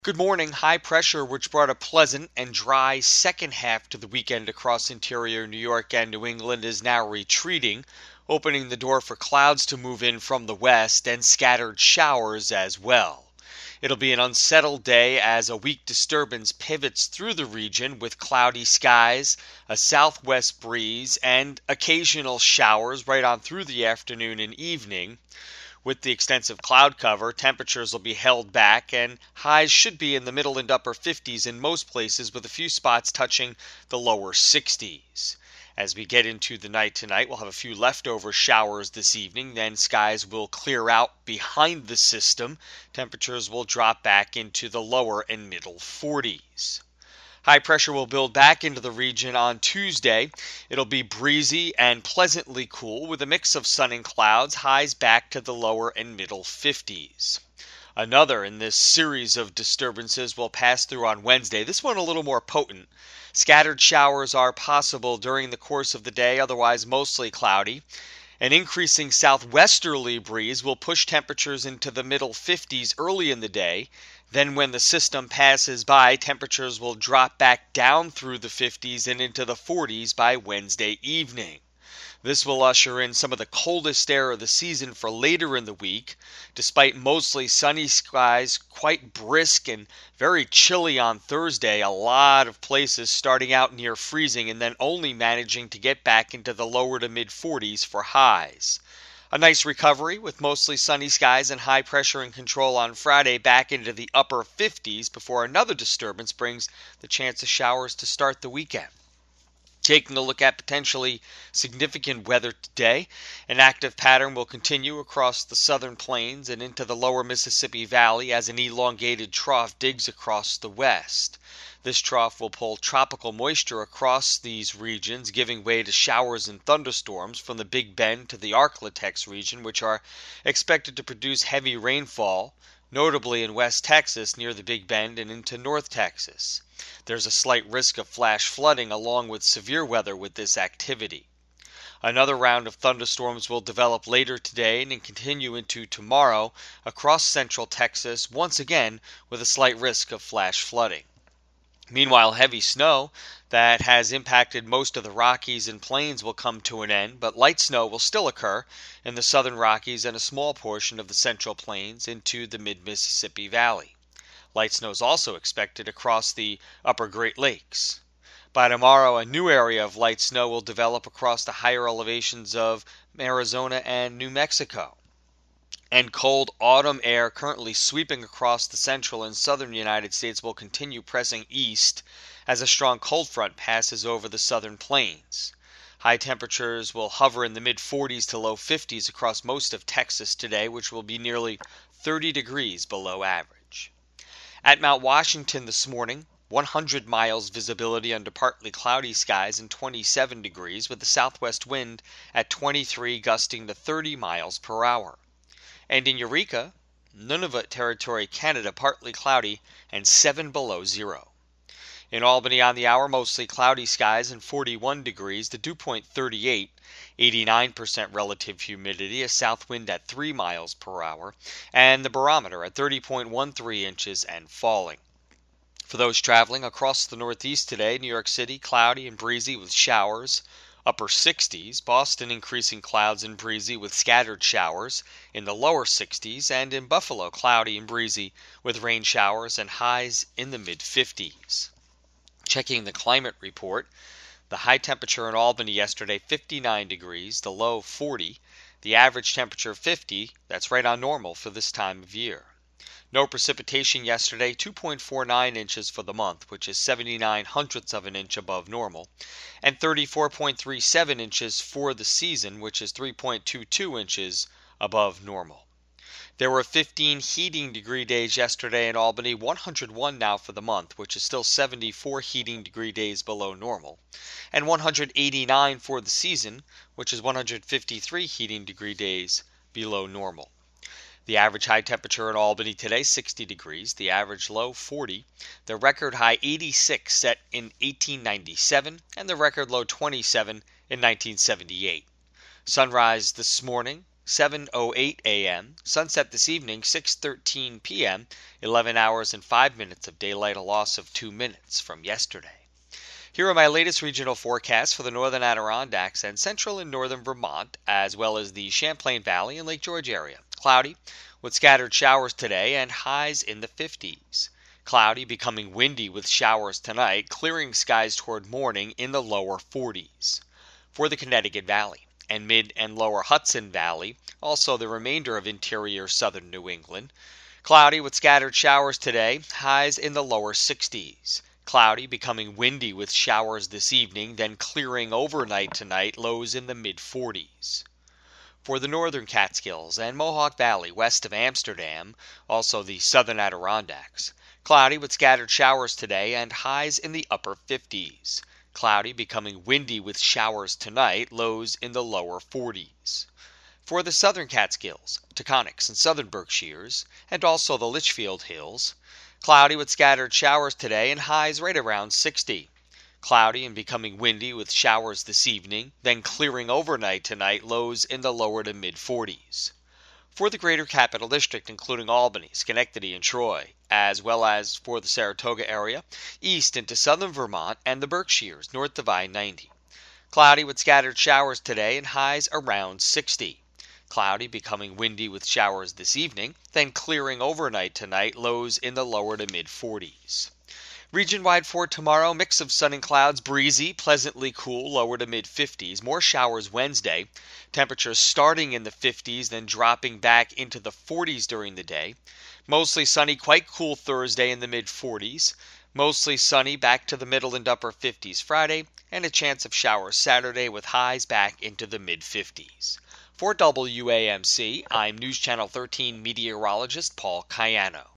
Good morning. High pressure, which brought a pleasant and dry second half to the weekend across interior New York and New England, is now retreating, opening the door for clouds to move in from the west and scattered showers as well. It'll be an unsettled day as a weak disturbance pivots through the region with cloudy skies, a southwest breeze, and occasional showers right on through the afternoon and evening. With the extensive cloud cover, temperatures will be held back and highs should be in the middle and upper 50s in most places, with a few spots touching the lower 60s. As we get into the night tonight, we'll have a few leftover showers this evening. Then skies will clear out behind the system. Temperatures will drop back into the lower and middle 40s. High pressure will build back into the region on Tuesday. It'll be breezy and pleasantly cool with a mix of sun and clouds, highs back to the lower and middle 50s. Another in this series of disturbances will pass through on Wednesday, this one a little more potent. Scattered showers are possible during the course of the day, otherwise mostly cloudy. An increasing southwesterly breeze will push temperatures into the middle 50s early in the day. Then when the system passes by, temperatures will drop back down through the 50s and into the 40s by Wednesday evening. This will usher in some of the coldest air of the season for later in the week. Despite mostly sunny skies, quite brisk and very chilly on Thursday, a lot of places starting out near freezing and then only managing to get back into the lower to mid 40s for highs. A nice recovery with mostly sunny skies and high pressure and control on Friday back into the upper 50s before another disturbance brings the chance of showers to start the weekend. Taking a look at potentially significant weather today, an active pattern will continue across the southern plains and into the lower Mississippi Valley as an elongated trough digs across the west. This trough will pull tropical moisture across these regions, giving way to showers and thunderstorms from the Big Bend to the Arklatex region, which are expected to produce heavy rainfall, notably in West Texas near the Big Bend and into North Texas. There's a slight risk of flash flooding along with severe weather with this activity. Another round of thunderstorms will develop later today and continue into tomorrow across central Texas, once again with a slight risk of flash flooding. Meanwhile, heavy snow that has impacted most of the Rockies and Plains will come to an end, but light snow will still occur in the southern Rockies and a small portion of the central Plains into the mid-Mississippi Valley. Light snow is also expected across the upper Great Lakes. By tomorrow, a new area of light snow will develop across the higher elevations of Arizona and New Mexico. And cold autumn air currently sweeping across the central and southern United States will continue pressing east as a strong cold front passes over the southern plains. High temperatures will hover in the mid-40s to low 50s across most of Texas today, which will be nearly 30 degrees below average. At Mount Washington this morning, 100 miles visibility under partly cloudy skies and 27 degrees, with the southwest wind at 23 gusting to 30 miles per hour. And in Eureka, Nunavut Territory, Canada, partly cloudy and 7 below zero. In Albany on the hour, mostly cloudy skies and 41 degrees, the dew point 38, 89% relative humidity, a south wind at 3 miles per hour, and the barometer at 30.13 inches and falling. For those traveling across the Northeast today, New York City, cloudy and breezy with showers, upper 60s, Boston increasing clouds and breezy with scattered showers in the lower 60s, and in Buffalo cloudy and breezy with rain showers and highs in the mid-50s. Checking the climate report, the high temperature in Albany yesterday 59 degrees, the low 40, the average temperature 50, that's right on normal for this time of year. No precipitation yesterday, 2.49 inches for the month, which is 79 hundredths of an inch above normal, and 34.37 inches for the season, which is 3.22 inches above normal. There were 15 heating degree days yesterday in Albany, 101 now for the month, which is still 74 heating degree days below normal, and 189 for the season, which is 153 heating degree days below normal. The average high temperature in Albany today, 60 degrees. The average low, 40. The record high, 86, set in 1897. And the record low, 27, in 1978. Sunrise this morning, 7:08 a.m. Sunset this evening, 6:13 p.m. 11 hours and 5 minutes of daylight, a loss of 2 minutes from yesterday. Here are my latest regional forecasts for the northern Adirondacks and central and northern Vermont, as well as the Champlain Valley and Lake George area. Cloudy with scattered showers today and highs in the 50s. Cloudy, becoming windy with showers tonight, clearing skies toward morning in the lower 40s. For the Connecticut Valley and mid and lower Hudson Valley, also the remainder of interior southern New England, cloudy with scattered showers today, highs in the lower 60s. Cloudy, becoming windy with showers this evening, then clearing overnight tonight, lows in the mid-40s. For the northern Catskills and Mohawk Valley west of Amsterdam, also the southern Adirondacks, cloudy with scattered showers today and highs in the upper 50s. Cloudy, becoming windy with showers tonight, lows in the lower 40s. For the southern Catskills, Taconics, and southern Berkshires, and also the Litchfield Hills, cloudy with scattered showers today and highs right around 60. Cloudy and becoming windy with showers this evening, then clearing overnight tonight, lows in the lower to mid-40s. For the greater Capital District, including Albany, Schenectady, and Troy, as well as for the Saratoga area, east into southern Vermont and the Berkshires, north of I-90. Cloudy with scattered showers today and highs around 60. Cloudy, becoming windy with showers this evening, then clearing overnight tonight, lows in the lower to mid-40s. Region-wide for tomorrow, mix of sun and clouds, breezy, pleasantly cool, lower to mid-50s. More showers Wednesday. Temperatures starting in the 50s, then dropping back into the 40s during the day. Mostly sunny, quite cool Thursday in the mid-40s. Mostly sunny, back to the middle and upper 50s Friday. And a chance of showers Saturday with highs back into the mid-50s. For WAMC, I'm News Channel 13 meteorologist Paul Cayano.